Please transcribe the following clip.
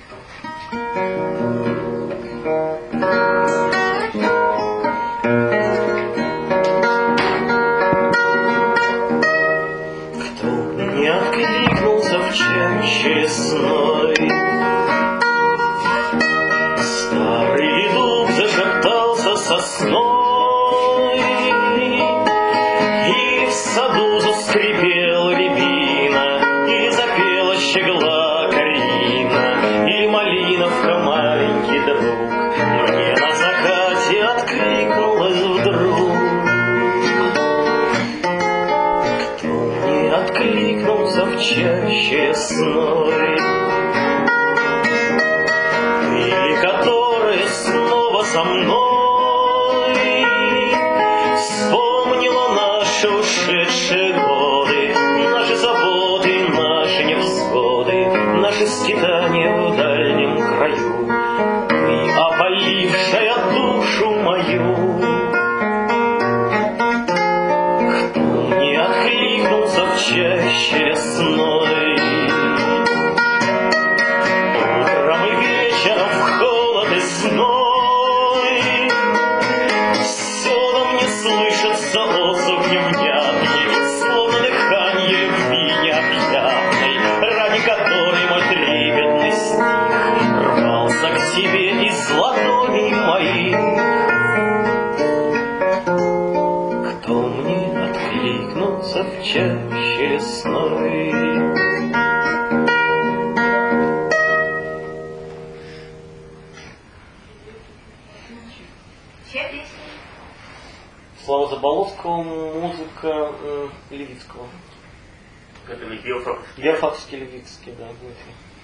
Не откликнулся в чаще лесной, старый дуб зашептался сосной, и в саду заскрипел рябина, и запела щегла Карина, и малиновка маленький друг мне на закате откликнулась вдруг. Откликнулся в чаще лесной, или который снова со мной вспомнила наши ушедшие годы, наши заботы, наши невзгоды, наши скитания в дальнем краю, и опалившая душу мою. В чаще лесной, утром и вечером в холод и зной, все нам не слышится отзыв невнятный, словно дыхание любви необъятной, ради которой мой трепетный стих рвался к тебе из ладоней моих. Кто мне откликнулся в чаще лесной? Слава Заболоцкого, музыка Левицкого. Это не Геофактовский? Геофактовский, Левицкий, да.